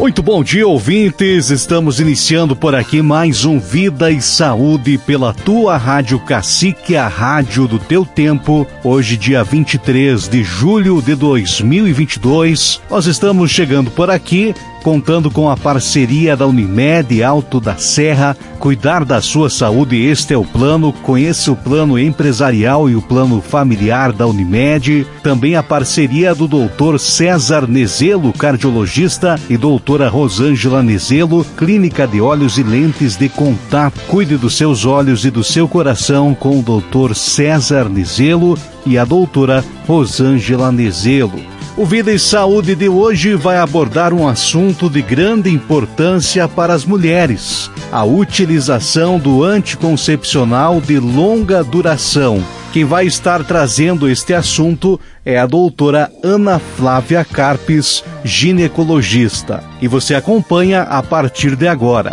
Muito bom dia, ouvintes. Estamos iniciando por aqui mais um Vida e Saúde pela tua Rádio Cacique, a rádio do teu tempo. Hoje, dia 23 de julho de 2022, nós estamos chegando por aqui contando com a parceria da Unimed Alto da Serra. Cuidar da sua saúde, este é o plano. Conheça o plano empresarial e o plano familiar da Unimed. Também a parceria do Dr. César Nezelo, cardiologista, e doutora Rosângela Nezelo, clínica de olhos e lentes de contato. Cuide dos seus olhos e do seu coração com o Dr. César Nezelo e a doutora Rosângela Nezelo. O Vida e Saúde de hoje vai abordar um assunto de grande importância para as mulheres: a utilização do anticoncepcional de longa duração. Quem vai estar trazendo este assunto é a doutora Ana Flávia Carpes, ginecologista. E você acompanha a partir de agora.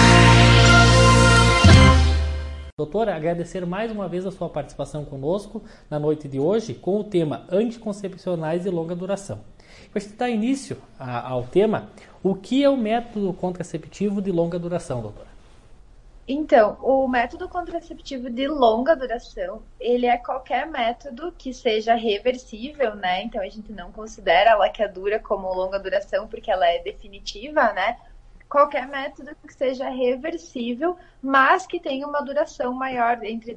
Doutora, agradecer mais uma vez a sua participação conosco na noite de hoje com o tema anticoncepcionais de longa duração. Para dar início ao tema, o que é o método contraceptivo de longa duração, doutora? Então, o método contraceptivo de longa duração, ele é qualquer método que seja reversível, né? Então, a gente não considera a laqueadura como longa duração porque ela é definitiva, né? Qualquer método que seja reversível, mas que tenha uma duração maior, entre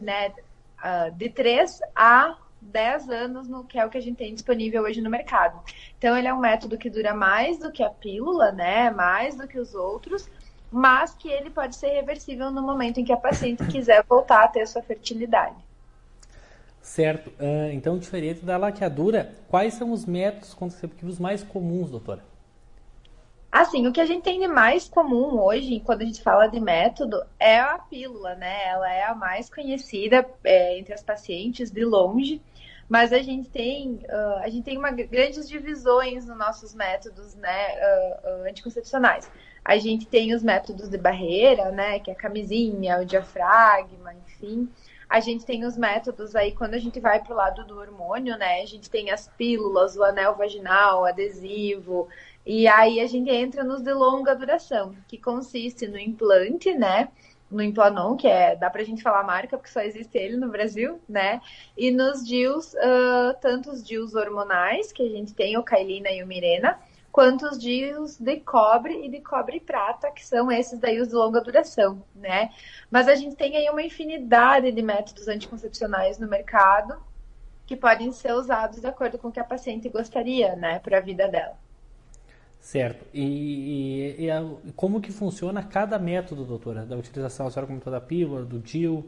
de 3 a 10 anos, que é o que a gente tem disponível hoje no mercado. Então, ele é um método que dura mais do que a pílula, né? Mais do que os outros, mas que ele pode ser reversível no momento em que a paciente quiser voltar a ter sua fertilidade. Certo. Então, diferente da laqueadura, quais são os métodos contraceptivos mais comuns, doutora? Assim, o que a gente tem de mais comum hoje, quando a gente fala de método, é a pílula, né? Ela é a mais conhecida entre as pacientes de longe, mas a gente tem grandes divisões nos nossos métodos, né, anticoncepcionais. A gente tem os métodos de barreira, né, que é a camisinha, o diafragma, enfim. A gente tem os métodos aí, quando a gente vai pro lado do hormônio, né, a gente tem as pílulas, o anel vaginal, o adesivo. E aí a gente entra nos de longa duração, que consiste no implante, né? No Implanon, que dá pra gente falar a marca, porque só existe ele no Brasil, né? E nos DIUs, tanto os DIUs hormonais, que a gente tem o Cailina e o Mirena, quanto os DIUs de cobre e de cobre e prata, que são esses daí os de longa duração, né? Mas a gente tem aí uma infinidade de métodos anticoncepcionais no mercado que podem ser usados de acordo com o que a paciente gostaria, né? Para a vida dela. Certo. E como que funciona cada método, doutora, da utilização? A senhora comentou da pílula, do DIU?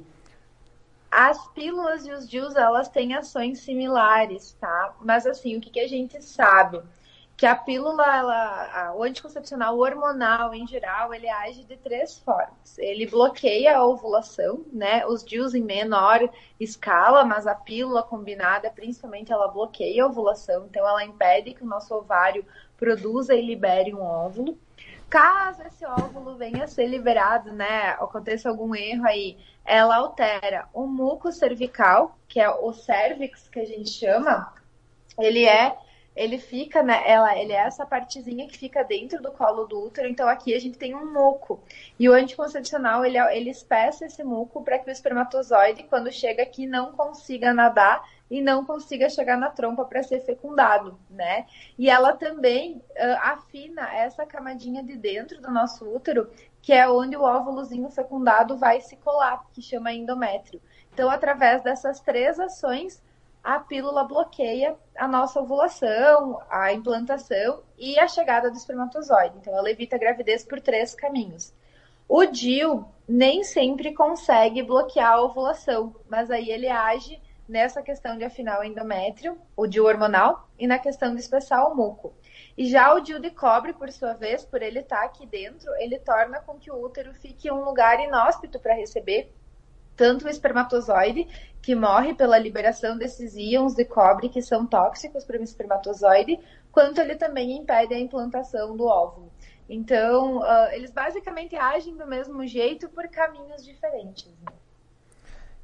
As pílulas e os DIUs, elas têm ações similares, tá? Mas assim, o que a gente sabe? Que a pílula, o anticoncepcional hormonal, em geral, ele age de 3 formas. Ele bloqueia a ovulação, né? Os DIUs em menor escala, mas a pílula combinada, principalmente, ela bloqueia a ovulação. Então, ela impede que o nosso ovário produza e libere um óvulo. Caso esse óvulo venha a ser liberado, né? Aconteça algum erro aí, ela altera o muco cervical, que é o cérvix, que a gente chama. Ele fica, né, ele é essa partezinha que fica dentro do colo do útero, então aqui a gente tem um muco. E o anticoncepcional, ele espessa esse muco para que o espermatozoide, quando chega aqui, não consiga nadar e não consiga chegar na trompa para ser fecundado, né? E ela também afina essa camadinha de dentro do nosso útero, que é onde o óvulozinho fecundado vai se colar, que chama endométrio. Então, através dessas 3 ações, a pílula bloqueia a nossa ovulação, a implantação e a chegada do espermatozoide. Então, ela evita a gravidez por 3 caminhos. O DIU nem sempre consegue bloquear a ovulação, mas aí ele age nessa questão de afinar o endométrio, o DIU hormonal, e na questão de espessar o muco. E já o DIU de cobre, por sua vez, por ele estar aqui dentro, ele torna com que o útero fique um lugar inóspito para receber tanto o espermatozoide, que morre pela liberação desses íons de cobre que são tóxicos para o espermatozoide, quanto ele também impede a implantação do óvulo. Então, eles basicamente agem do mesmo jeito por caminhos diferentes.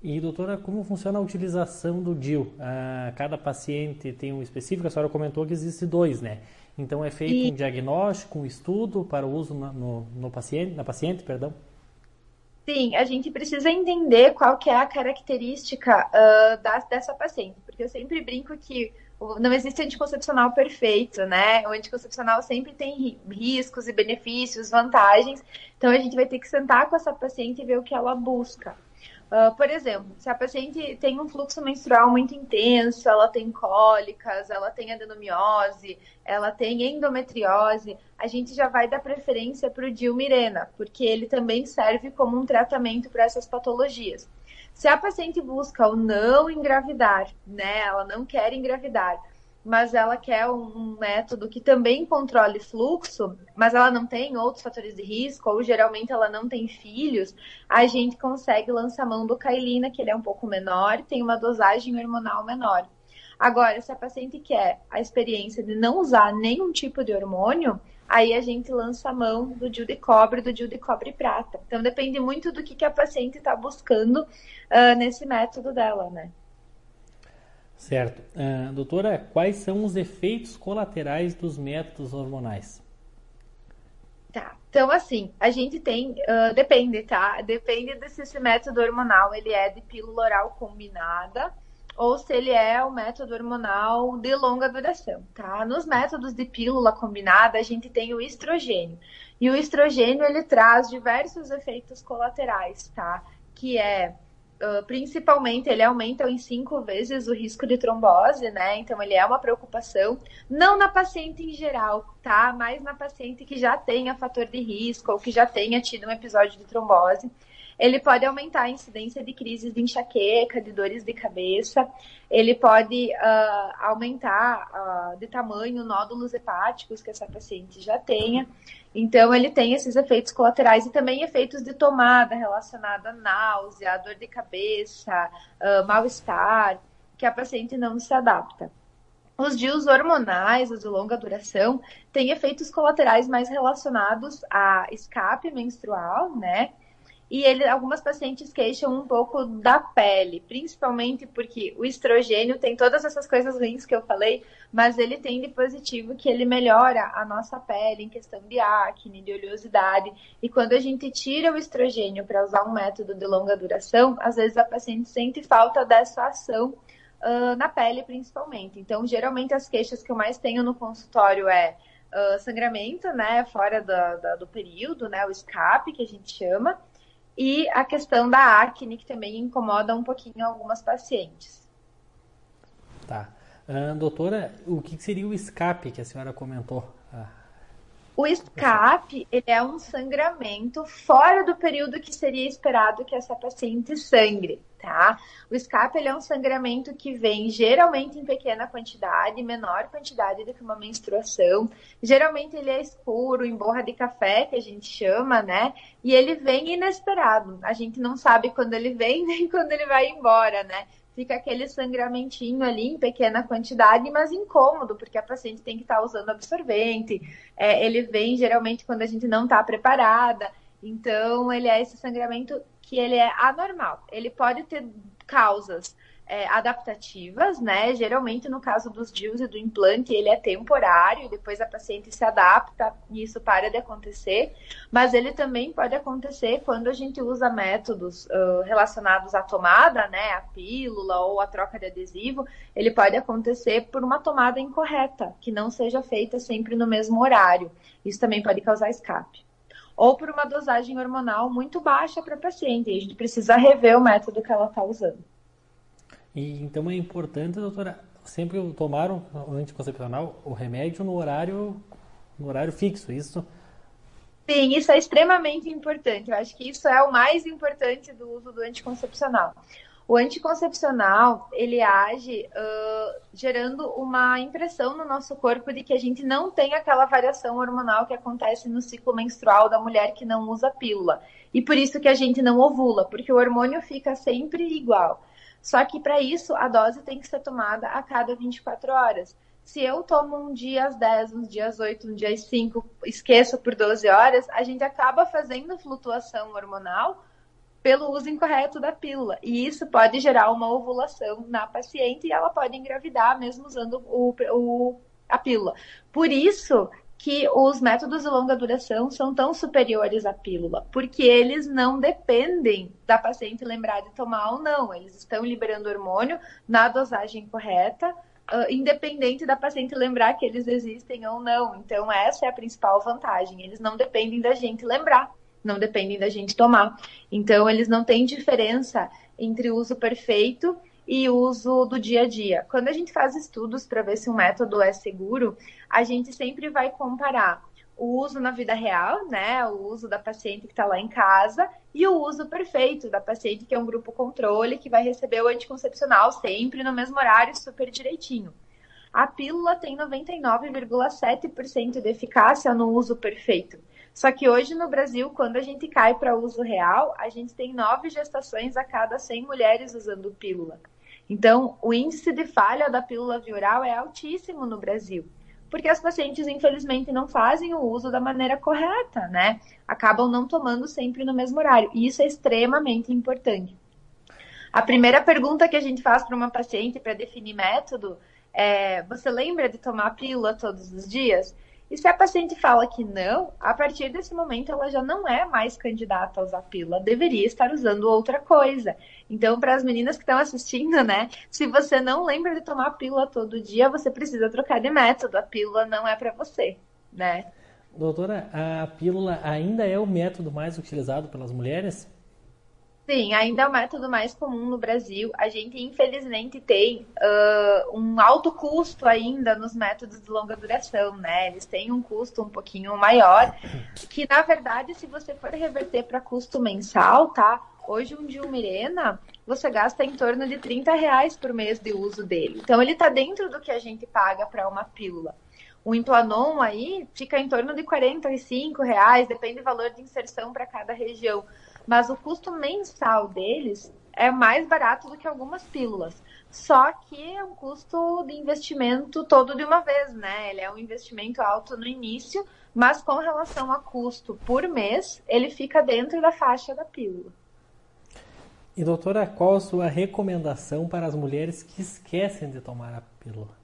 E, doutora, como funciona a utilização do DIU? Cada paciente tem um específico, a senhora comentou que existe 2, né? Então, é feito um diagnóstico, um estudo para o uso no paciente, na paciente, perdão? Sim, a gente precisa entender qual que é a característica dessa paciente, porque eu sempre brinco que não existe anticoncepcional perfeito, né? O anticoncepcional sempre tem riscos e benefícios, vantagens, então a gente vai ter que sentar com essa paciente e ver o que ela busca. Por exemplo, se a paciente tem um fluxo menstrual muito intenso, ela tem cólicas, ela tem adenomiose, ela tem endometriose, a gente já vai dar preferência para o DIU Mirena, porque ele também serve como um tratamento para essas patologias. Se a paciente busca o não engravidar, né, ela não quer engravidar, mas ela quer um método que também controle fluxo, mas ela não tem outros fatores de risco, ou geralmente ela não tem filhos, a gente consegue lançar mão do Cailina, que ele é um pouco menor, tem uma dosagem hormonal menor. Agora, se a paciente quer a experiência de não usar nenhum tipo de hormônio, aí a gente lança a mão do DIU de cobre, do DIU de cobre prata. Então, depende muito do que a paciente está buscando nesse método dela, né? Certo. Doutora, quais são os efeitos colaterais dos métodos hormonais? Tá. Então, assim, a gente tem... depende, tá? Depende se esse método hormonal ele é de pílula oral combinada ou se ele é o método hormonal de longa duração, tá? Nos métodos de pílula combinada, a gente tem o estrogênio. E o estrogênio, ele traz diversos efeitos colaterais, tá? Que é... principalmente ele aumenta em 5 vezes o risco de trombose, né? Então ele é uma preocupação, não na paciente em geral, tá? Mas na paciente que já tenha fator de risco ou que já tenha tido um episódio de trombose. Ele pode aumentar a incidência de crises de enxaqueca, de dores de cabeça. Ele pode aumentar de tamanho nódulos hepáticos que essa paciente já tenha. Então, ele tem esses efeitos colaterais e também efeitos de tomada relacionada à náusea, dor de cabeça, mal-estar, que a paciente não se adapta. Os DIUs hormonais, os de longa duração, têm efeitos colaterais mais relacionados a escape menstrual, né? E algumas pacientes queixam um pouco da pele, principalmente porque o estrogênio tem todas essas coisas ruins que eu falei, mas ele tem de positivo que ele melhora a nossa pele em questão de acne, de oleosidade. E quando a gente tira o estrogênio para usar um método de longa duração, às vezes a paciente sente falta dessa ação na pele, principalmente. Então, geralmente as queixas que eu mais tenho no consultório é sangramento, né, fora do período, né, o escape, que a gente chama, e a questão da acne, que também incomoda um pouquinho algumas pacientes. Tá. Doutora, o que seria o escape que a senhora comentou? O escape, ele é um sangramento fora do período que seria esperado que essa paciente sangre, tá? O escape, ele é um sangramento que vem geralmente em pequena quantidade, menor quantidade do que uma menstruação. Geralmente ele é escuro, em borra de café, que a gente chama, né? E ele vem inesperado. A gente não sabe quando ele vem nem quando ele vai embora, né? Fica aquele sangramentinho ali em pequena quantidade, mas incômodo, porque a paciente tem que estar usando absorvente. Ele vem geralmente quando a gente não está preparada. Então, ele é esse sangramento que ele é anormal. Ele pode ter causas adaptativas, né? Geralmente, no caso dos DIUs e do implante, ele é temporário, depois a paciente se adapta e isso para de acontecer. Mas ele também pode acontecer quando a gente usa métodos relacionados à tomada, né? A pílula ou a troca de adesivo. Ele pode acontecer por uma tomada incorreta, que não seja feita sempre no mesmo horário. Isso também pode causar escape. Ou por uma dosagem hormonal muito baixa para a paciente. E a gente precisa rever o método que ela está usando. E então é importante, doutora, sempre tomar o anticoncepcional, o remédio no horário fixo, isso? Sim, isso é extremamente importante. Eu acho que isso é o mais importante do uso do anticoncepcional. O anticoncepcional, ele age gerando uma impressão no nosso corpo de que a gente não tem aquela variação hormonal que acontece no ciclo menstrual da mulher que não usa pílula. E por isso que a gente não ovula, porque o hormônio fica sempre igual. Só que para isso a dose tem que ser tomada a cada 24 horas. Se eu tomo um dia às 10, um dia às 8, um dia às 5, esqueço por 12 horas, a gente acaba fazendo flutuação hormonal pelo uso incorreto da pílula. E isso pode gerar uma ovulação na paciente e ela pode engravidar mesmo usando a pílula. Por isso que os métodos de longa duração são tão superiores à pílula, porque eles não dependem da paciente lembrar de tomar ou não. Eles estão liberando hormônio na dosagem correta, independente da paciente lembrar que eles existem ou não. Então, essa é a principal vantagem. Eles não dependem da gente lembrar, não dependem da gente tomar. Então, eles não têm diferença entre o uso perfeito e uso do dia a dia. Quando a gente faz estudos para ver se um método é seguro, a gente sempre vai comparar o uso na vida real, né, o uso da paciente que está lá em casa, e o uso perfeito da paciente que é um grupo controle, que vai receber o anticoncepcional sempre no mesmo horário, super direitinho. A pílula tem 99,7% de eficácia no uso perfeito. Só que hoje no Brasil, quando a gente cai para uso real, a gente tem 9 gestações a cada 100 mulheres usando pílula. Então, o índice de falha da pílula via oral é altíssimo no Brasil, porque as pacientes, infelizmente, não fazem o uso da maneira correta, né? Acabam não tomando sempre no mesmo horário, e isso é extremamente importante. A primeira pergunta que a gente faz para uma paciente para definir método é: você lembra de tomar a pílula todos os dias? E se a paciente fala que não, a partir desse momento ela já não é mais candidata a usar pílula, deveria estar usando outra coisa. Então, para as meninas que estão assistindo, né, se você não lembra de tomar pílula todo dia, você precisa trocar de método. A pílula não é para você, né? Doutora, a pílula ainda é o método mais utilizado pelas mulheres? Sim, ainda é o método mais comum no Brasil. A gente, infelizmente, tem um alto custo ainda nos métodos de longa duração, né? Eles têm um custo um pouquinho maior, que, na verdade, se você for reverter para custo mensal, tá? Hoje, um Dilmirena, você gasta em torno de R$30 por mês de uso dele. Então, ele está dentro do que a gente paga para uma pílula. O Implanon aí fica em torno de R$45, depende do valor de inserção para cada região. Mas o custo mensal deles é mais barato do que algumas pílulas. Só que é um custo de investimento todo de uma vez, né? Ele é um investimento alto no início, mas com relação a custo por mês, ele fica dentro da faixa da pílula. E doutora, qual a sua recomendação para as mulheres que esquecem de tomar a pílula?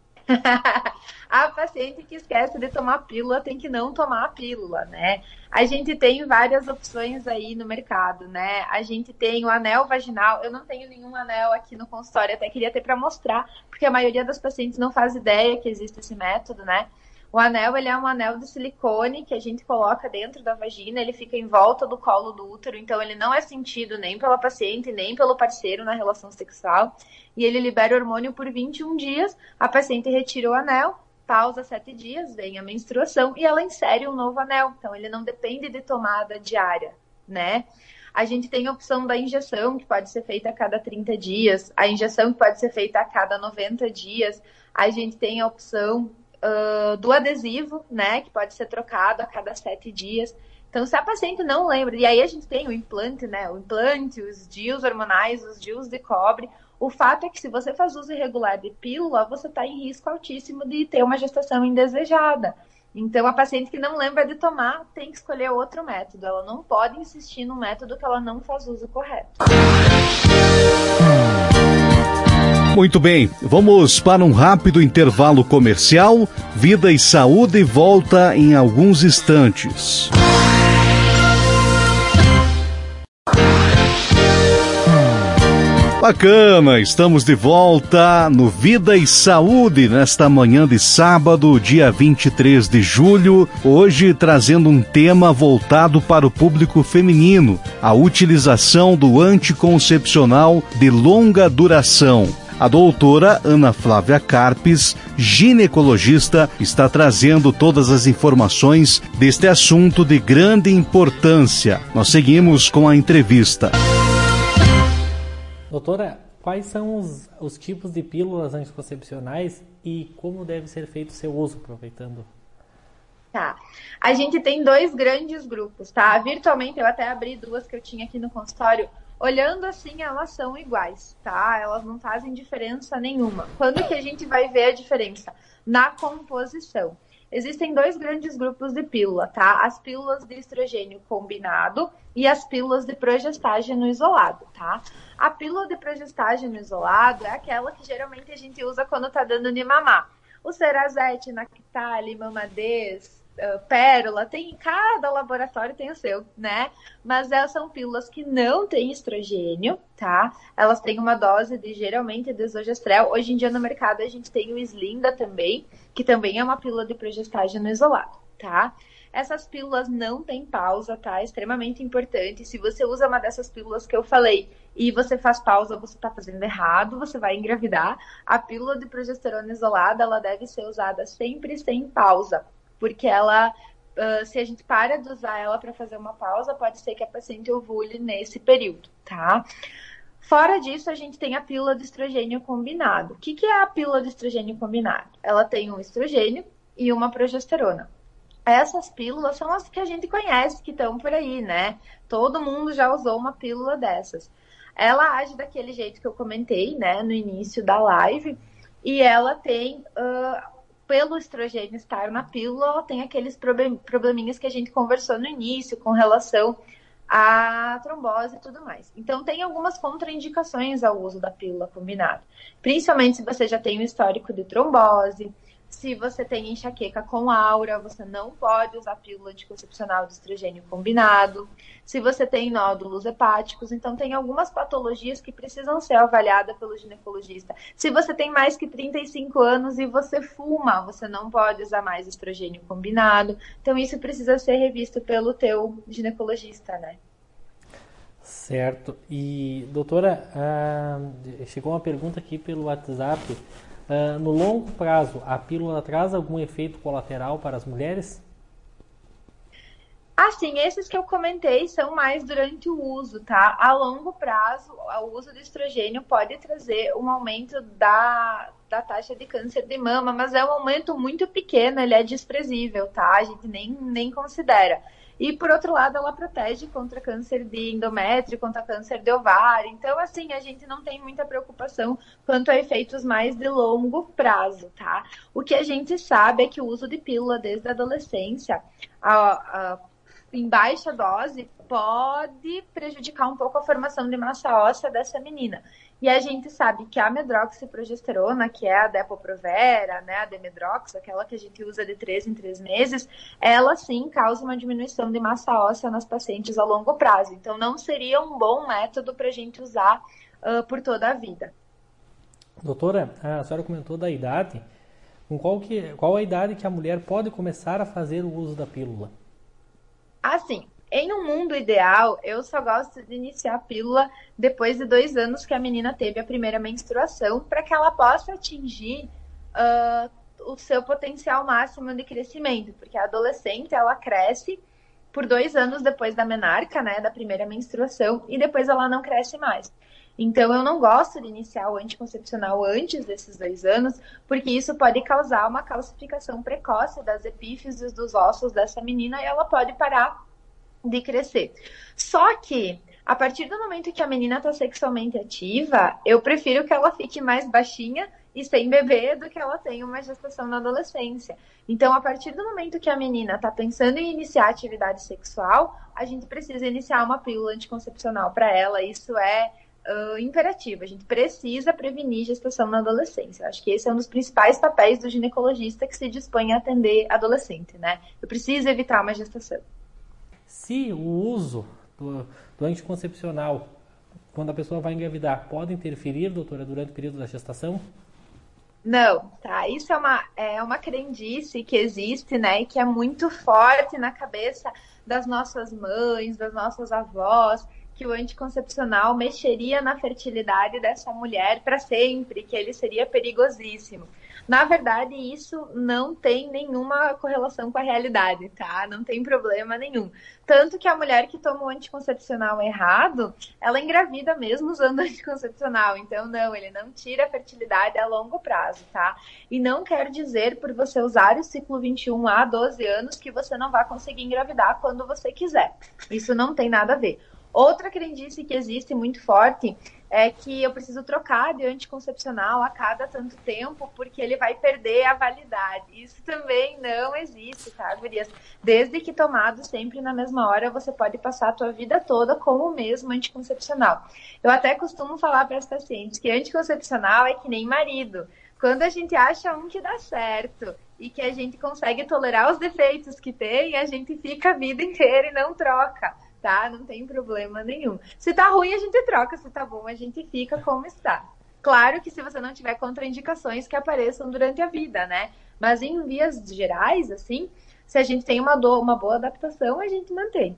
A paciente que esquece de tomar a pílula tem que não tomar a pílula, né? A gente tem várias opções aí no mercado, né? A gente tem o anel vaginal. Eu não tenho nenhum anel aqui no consultório, até queria ter para mostrar, porque a maioria das pacientes não faz ideia que existe esse método, né? O anel, ele é um anel de silicone que a gente coloca dentro da vagina, ele fica em volta do colo do útero, então ele não é sentido nem pela paciente, nem pelo parceiro na relação sexual, e ele libera hormônio por 21 dias, a paciente retira o anel, pausa 7 dias, vem a menstruação e ela insere um novo anel, então ele não depende de tomada diária, né? A gente tem a opção da injeção, que pode ser feita a cada 30 dias, a injeção que pode ser feita a cada 90 dias, a gente tem a opção do adesivo, né, que pode ser trocado a cada 7 dias. Então, se a paciente não lembra, e aí a gente tem o implante, né, o implante, os DIUs hormonais, os DIUs de cobre. O fato é que se você faz uso irregular de pílula, você está em risco altíssimo de ter uma gestação indesejada. Então, a paciente que não lembra de tomar tem que escolher outro método. Ela não pode insistir no método que ela não faz uso correto. Muito bem, vamos para um rápido intervalo comercial. Vida e Saúde volta em alguns instantes. Bacana, estamos de volta no Vida e Saúde nesta manhã de sábado, dia 23 de julho, hoje trazendo um tema voltado para o público feminino, a utilização do anticoncepcional de longa duração. A doutora Ana Flávia Carpes, ginecologista, está trazendo todas as informações deste assunto de grande importância. Nós seguimos com a entrevista. Doutora, quais são os tipos de pílulas anticoncepcionais e como deve ser feito o seu uso, aproveitando? Tá. A gente tem 2 grandes grupos, tá? Virtualmente, eu até abri 2 que eu tinha aqui no consultório. Olhando assim, elas são iguais, tá? Elas não fazem diferença nenhuma. Quando que a gente vai ver a diferença? Na composição. existem 2 grandes grupos de pílula, tá? As pílulas de estrogênio combinado e as pílulas de progestágeno isolado, tá? A pílula de progestágeno isolado é aquela que geralmente a gente usa quando tá dando de mamar. O Cerazete, Nactali, Mamadez, Pérola, cada laboratório tem o seu, né? Mas elas são pílulas que não têm estrogênio, tá? Elas têm uma dose de, geralmente, desogestrel. Hoje em dia no mercado a gente tem o Slinda também, que também é uma pílula de progestágeno isolado, tá? Essas pílulas não têm pausa, tá? É extremamente importante. Se você usa uma dessas pílulas que eu falei e você faz pausa, você tá fazendo errado, você vai engravidar. A pílula de progesterona isolada, ela deve ser usada sempre sem pausa, porque ela, se a gente para de usar ela para fazer uma pausa, pode ser que a paciente ovule nesse período, tá? Fora disso, a gente tem a pílula de estrogênio combinado. O que é a pílula de estrogênio combinado? Ela tem um estrogênio e uma progesterona. Essas pílulas são as que a gente conhece, que estão por aí, né? Todo mundo já usou uma pílula dessas. Ela age daquele jeito que eu comentei, né, no início da live, e ela tem, pelo estrogênio estar na pílula, ela tem aqueles probleminhas que a gente conversou no início, com relação à trombose e tudo mais. Então, tem algumas contraindicações ao uso da pílula combinada, principalmente se você já tem um histórico de trombose. Se você tem enxaqueca com aura, você não pode usar pílula anticoncepcional de estrogênio combinado. Se você tem nódulos hepáticos, então tem algumas patologias que precisam ser avaliadas pelo ginecologista. Se você tem mais que 35 anos e você fuma, você não pode usar mais estrogênio combinado. Então isso precisa ser revisto pelo teu ginecologista, né? Certo. E, doutora, chegou uma pergunta aqui pelo WhatsApp. No longo prazo, a pílula traz algum efeito colateral para as mulheres? Sim, esses que eu comentei são mais durante o uso, tá? A longo prazo, o uso de estrogênio pode trazer um aumento da taxa de câncer de mama, mas é um aumento muito pequeno, ele é desprezível, tá? A gente nem considera. E, por outro lado, ela protege contra câncer de endométrio, contra câncer de ovário. Então, assim, a gente não tem muita preocupação quanto a efeitos mais de longo prazo, tá? O que a gente sabe é que o uso de pílula desde a adolescência, em baixa dose, pode prejudicar um pouco a formação de massa óssea dessa menina. E a gente sabe que a medroxiprogesterona, que é a Depo-Provera, né, a Demedrox, aquela que a gente usa de 3 em 3 meses, ela sim causa uma diminuição de massa óssea nas pacientes a longo prazo. Então não seria um bom método para a gente usar por toda a vida. Doutora, a senhora comentou da idade. Qual a idade que a mulher pode começar a fazer o uso da pílula? Assim, em um mundo ideal, eu só gosto de iniciar a pílula depois de 2 anos que a menina teve a primeira menstruação, para que ela possa atingir o seu potencial máximo de crescimento, porque a adolescente, ela cresce por 2 anos depois da menarca, né, da primeira menstruação, e depois ela não cresce mais. Então, eu não gosto de iniciar o anticoncepcional antes desses 2 anos, porque isso pode causar uma calcificação precoce das epífises dos ossos dessa menina e ela pode parar de crescer. Só que, a partir do momento que a menina está sexualmente ativa, eu prefiro que ela fique mais baixinha e sem bebê do que ela tenha uma gestação na adolescência. Então, a partir do momento que a menina está pensando em iniciar atividade sexual, a gente precisa iniciar uma pílula anticoncepcional para ela. Isso é imperativo. A gente precisa prevenir gestação na adolescência. Acho que esse é um dos principais papéis do ginecologista que se dispõe a atender adolescente, né? Eu preciso evitar uma gestação. Se o uso do anticoncepcional, quando a pessoa vai engravidar, pode interferir, doutora, durante o período da gestação? Não, tá? Isso é uma crendice que existe, né? E que é muito forte na cabeça das nossas mães, das nossas avós, que o anticoncepcional mexeria na fertilidade dessa mulher para sempre, que ele seria perigosíssimo. Na verdade, isso não tem nenhuma correlação com a realidade, tá? Não tem problema nenhum. Tanto que a mulher que toma o anticoncepcional errado, ela engravida mesmo usando anticoncepcional. Então, não, ele não tira a fertilidade a longo prazo, tá? E não quer dizer, por você usar o ciclo 21 há 12 anos, que você não vai conseguir engravidar quando você quiser. Isso não tem nada a ver. Outra crendice que existe muito forte é que eu preciso trocar de anticoncepcional a cada tanto tempo, porque ele vai perder a validade. Isso também não existe, tá, gurias? Desde que tomado sempre na mesma hora, você pode passar a tua vida toda com o mesmo anticoncepcional. Eu até costumo falar para as pacientes que anticoncepcional é que nem marido. Quando a gente acha um que dá certo e que a gente consegue tolerar os defeitos que tem, a gente fica a vida inteira e não troca. Tá? Não tem problema nenhum. Se tá ruim, a gente troca. Se tá bom, a gente fica como está. Claro que se você não tiver contraindicações que apareçam durante a vida, né? Mas em vias gerais, assim, se a gente tem uma boa adaptação, a gente mantém.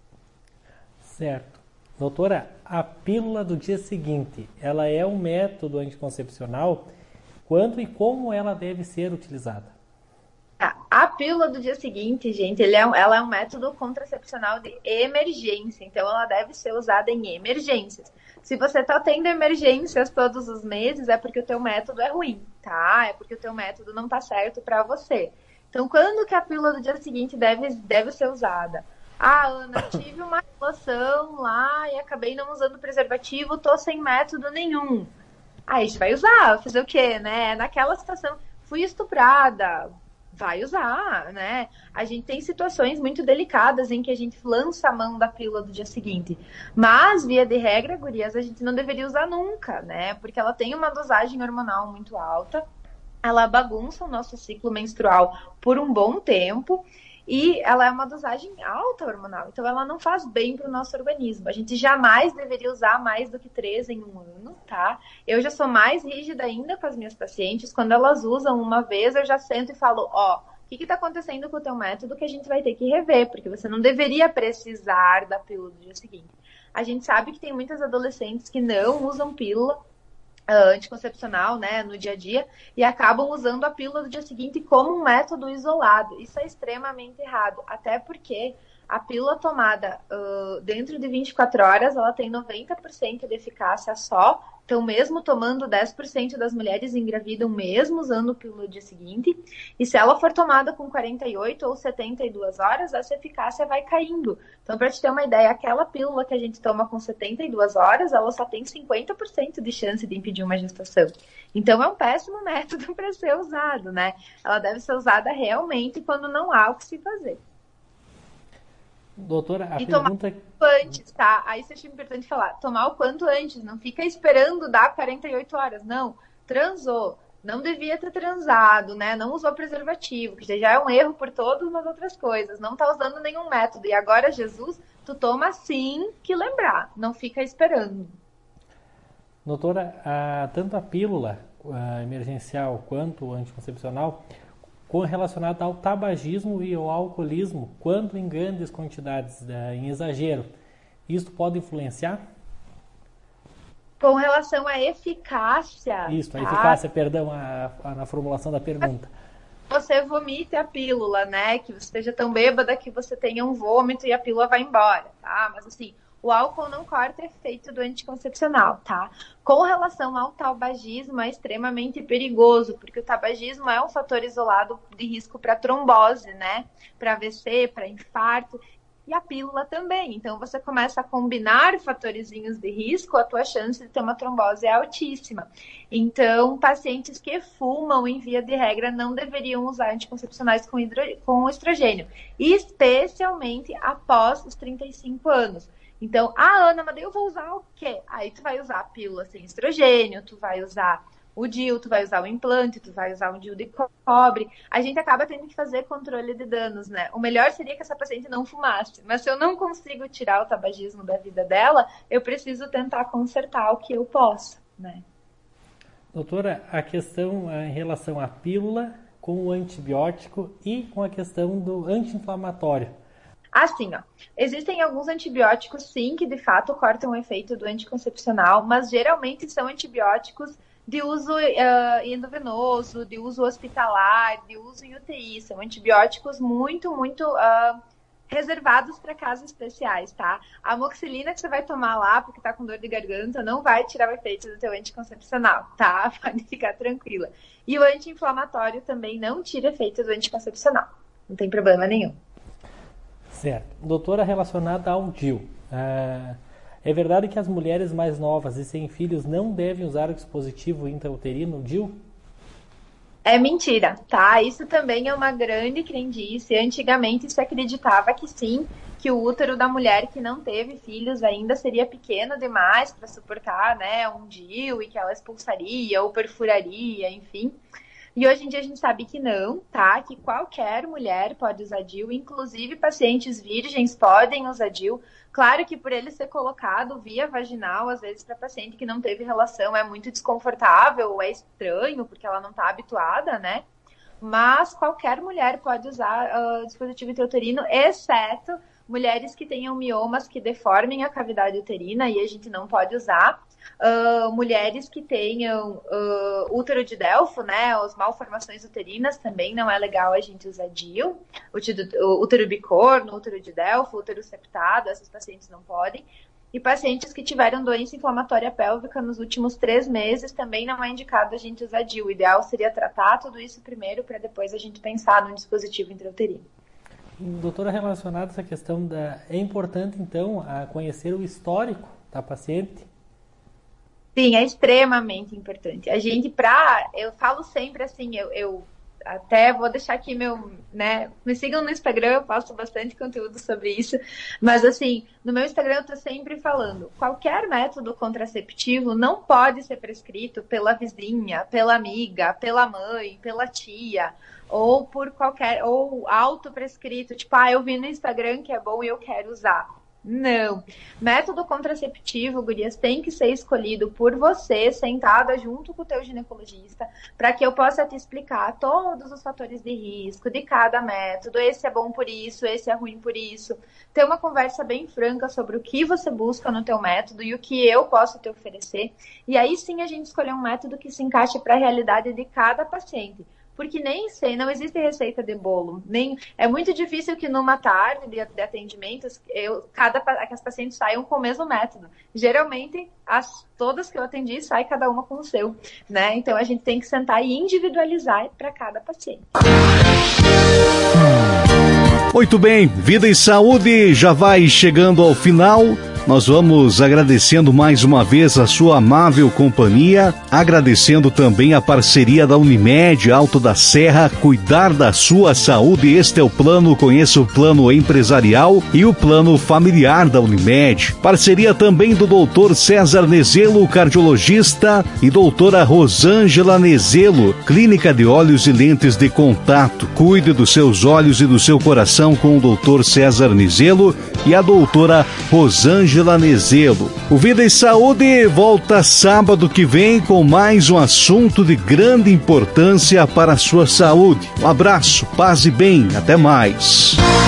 Certo. Doutora, a pílula do dia seguinte, ela é um método anticoncepcional? Quando e como ela deve ser utilizada? A pílula do dia seguinte, gente, ela é um método contracepcional de emergência, então ela deve ser usada em emergências. Se você está tendo emergências todos os meses, é porque o teu método é ruim, tá? É porque o teu método não tá certo para você. Então, quando que a pílula do dia seguinte deve ser usada? Ah, Ana, tive uma relação lá e acabei não usando preservativo, tô sem método nenhum. Aí a gente vai usar, fazer o quê, né? Naquela situação, fui estuprada, vai usar, né? A gente tem situações muito delicadas em que a gente lança a mão da pílula do dia seguinte. Mas, via de regra, gurias, a gente não deveria usar nunca, né? Porque ela tem uma dosagem hormonal muito alta, ela bagunça o nosso ciclo menstrual por um bom tempo e ela é uma dosagem alta hormonal, então ela não faz bem para o nosso organismo. A gente jamais deveria usar mais do que 3 em um ano, tá? Eu já sou mais rígida ainda com as minhas pacientes. Quando elas usam uma vez, eu já sento e falo, ó, o que está acontecendo com o teu método que a gente vai ter que rever, porque você não deveria precisar da pílula do dia seguinte. A gente sabe que tem muitas adolescentes que não usam pílula anticoncepcional, né, no dia a dia, e acabam usando a pílula do dia seguinte como um método isolado. Isso é extremamente errado, até porque a pílula tomada dentro de 24 horas, ela tem 90% de eficácia só. Então, mesmo tomando, 10% das mulheres engravidam mesmo usando a pílula do dia seguinte. E se ela for tomada com 48 ou 72 horas, essa eficácia vai caindo. Então, para te ter uma ideia, aquela pílula que a gente toma com 72 horas, ela só tem 50% de chance de impedir uma gestação. Então, é um péssimo método para ser usado, né? Ela deve ser usada realmente quando não há o que se fazer. Doutora, a e pergunta... tomar antes, tá? Aí isso é importante falar. Tomar o quanto antes. Não fica esperando dar 48 horas. Não. Transou. Não devia ter transado, né? Não usou preservativo, que já é um erro por todas as outras coisas. Não tá usando nenhum método. E agora, Jesus, tu toma assim que lembrar. Não fica esperando. Doutora, tanto a pílula emergencial quanto o anticoncepcional relacionada ao tabagismo e ao alcoolismo, quando em grandes quantidades, em exagero, isso pode influenciar? Com relação à eficácia... Isso, a eficácia, perdão, na formulação da pergunta. Você vomite a pílula, né? Que você esteja tão bêbada que você tenha um vômito e a pílula vai embora, tá? Mas assim, o álcool não corta efeito do anticoncepcional, tá? Com relação ao tabagismo, é extremamente perigoso, porque o tabagismo é um fator isolado de risco para trombose, né? Para AVC, para infarto, e a pílula também. Então, você começa a combinar fatorzinhos de risco, a tua chance de ter uma trombose é altíssima. Então, pacientes que fumam, em via de regra, não deveriam usar anticoncepcionais com estrogênio, especialmente após os 35 anos. Então, Ana, mas daí eu vou usar o quê? Aí tu vai usar a pílula sem estrogênio, tu vai usar o DIU, tu vai usar o implante, tu vai usar um DIU de cobre. A gente acaba tendo que fazer controle de danos, né? O melhor seria que essa paciente não fumasse. Mas se eu não consigo tirar o tabagismo da vida dela, eu preciso tentar consertar o que eu posso, né? Doutora, a questão em relação à pílula com o antibiótico e com a questão do anti-inflamatório. Assim, ó, existem alguns antibióticos, sim, que de fato cortam o efeito do anticoncepcional, mas geralmente são antibióticos de uso endovenoso, de uso hospitalar, de uso em UTI. São antibióticos muito reservados para casos especiais, tá? A amoxicilina que você vai tomar lá porque tá com dor de garganta não vai tirar o efeito do teu anticoncepcional, tá? Pode ficar tranquila. E o anti-inflamatório também não tira efeito do anticoncepcional. Não tem problema nenhum. Certo. Doutora, relacionada ao DIU, É verdade que as mulheres mais novas e sem filhos não devem usar o dispositivo intrauterino DIU? É mentira, tá? Isso também é uma grande crendice. Antigamente se acreditava que sim, que o útero da mulher que não teve filhos ainda seria pequeno demais para suportar, né, um DIU e que ela expulsaria ou perfuraria, enfim. E hoje em dia a gente sabe que não, tá? Que qualquer mulher pode usar DIU, inclusive pacientes virgens podem usar DIU. Claro que por ele ser colocado via vaginal, às vezes para paciente que não teve relação é muito desconfortável, ou é estranho, porque ela não está habituada, né? Mas qualquer mulher pode usar dispositivo intrauterino, exceto mulheres que tenham miomas que deformem a cavidade uterina, e a gente não pode usar. Mulheres que tenham útero de Delfo, né, as malformações uterinas, também não é legal a gente usar DIU. Útero bicorno, útero de Delfo, útero septado, esses pacientes não podem. E pacientes que tiveram doença inflamatória pélvica nos últimos 3 meses, também não é indicado a gente usar DIU. O ideal seria tratar tudo isso primeiro, para depois a gente pensar no dispositivo intrauterino. Doutora, relacionada a essa questão, é importante então conhecer o histórico da paciente? Sim, é extremamente importante. A gente, eu falo sempre assim, eu até vou deixar aqui me sigam no Instagram, eu posto bastante conteúdo sobre isso, mas assim, no meu Instagram eu tô sempre falando, qualquer método contraceptivo não pode ser prescrito pela vizinha, pela amiga, pela mãe, pela tia, ou ou autoprescrito, tipo, eu vi no Instagram que é bom e eu quero usar. Não. Método contraceptivo, gurias, tem que ser escolhido por você, sentada junto com o teu ginecologista, para que eu possa te explicar todos os fatores de risco de cada método. Esse é bom por isso, esse é ruim por isso. Ter uma conversa bem franca sobre o que você busca no teu método e o que eu posso te oferecer. E aí sim a gente escolher um método que se encaixe para a realidade de cada paciente. Porque não existe receita de bolo. É muito difícil que numa tarde de atendimentos, que as pacientes saiam com o mesmo método. Geralmente, todas que eu atendi, sai cada uma com o seu, né? Então, a gente tem que sentar e individualizar para cada paciente. Muito bem, Vida e Saúde já vai chegando ao final. Nós vamos agradecendo mais uma vez a sua amável companhia, agradecendo também a parceria da Unimed Alto da Serra, cuidar da sua saúde. Este é o plano, conheça o plano empresarial e o plano familiar da Unimed. Parceria também do Dr. César Nezelo, cardiologista, e doutora Rosângela Nezelo, clínica de olhos e lentes de contato. Cuide dos seus olhos e do seu coração com o Dr. César Nezelo e a doutora Rosângela Nezelo. O Vida e Saúde volta sábado que vem com mais um assunto de grande importância para a sua saúde. Um abraço, paz e bem, até mais.